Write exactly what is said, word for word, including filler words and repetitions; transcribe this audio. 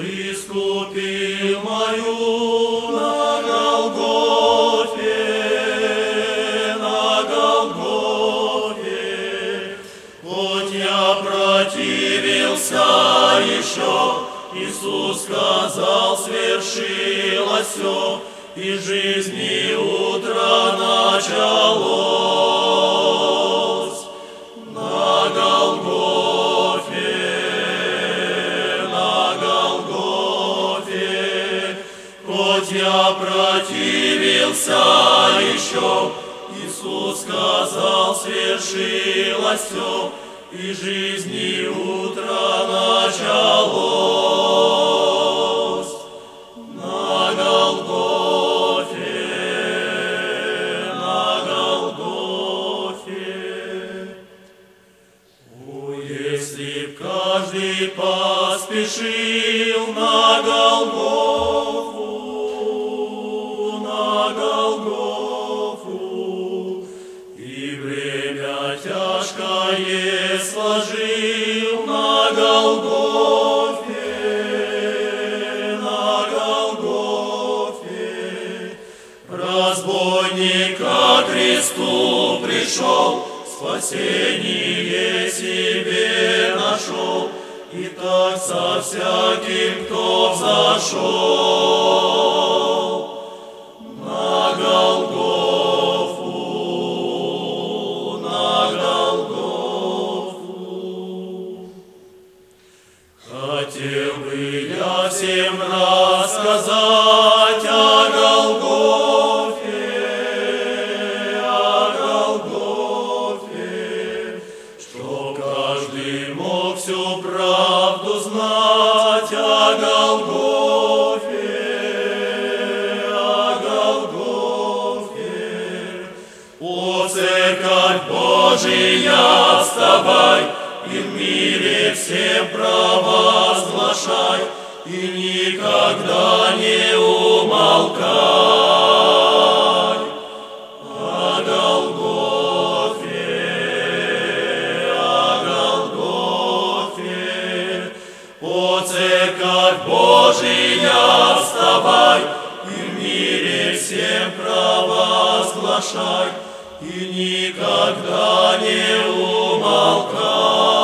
искупил мою на Голгофе, на Голгофе. Хоть я противился еще, Иисус сказал, свершилось все, и жизни утро началось. На Голгофе, на Голгофе, хоть я противился еще, Иисус сказал, свершилось все, и жизни утро началось. На Голгофе, на Голгофе. О, если б каждый поспешил на Голгофу, на Голгофу, и бремя тяжкое сложил на Голгофе, на Голгофе. Разбойник ко кресту пришел, спасение себе нашел, и так со всяким, кто взошел на Голгофу, на Голгофу. Хотел бы я всем рассказать о Голгофе, о Голгофе, чтоб каждый мог всю правду знать о Голгофе, о Голгофе. О, Церковь Божия, вставай, и в мире всем провозглашай, и никогда не умолкай. О Голгофе, о Голгофе, о, Церковь Божия, вставай, и в мире всем провозглашай, и никогда не умолкай.